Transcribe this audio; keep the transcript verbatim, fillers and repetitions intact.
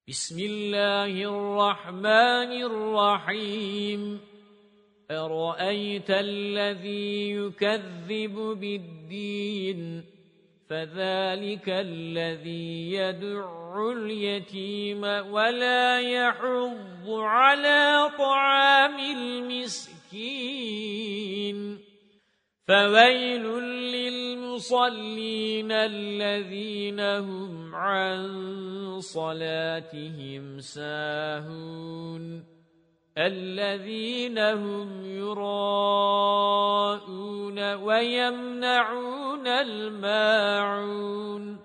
بسم الله الرحمن الرحيم أرأيت الذي يكذب بالدين فذلك الذي يدع اليتيم ولا يحض على طعام المسكين فويل للمصلين الذين هم عن صلاتهم ساهون الذين هم يراءون ويمنعون الماعون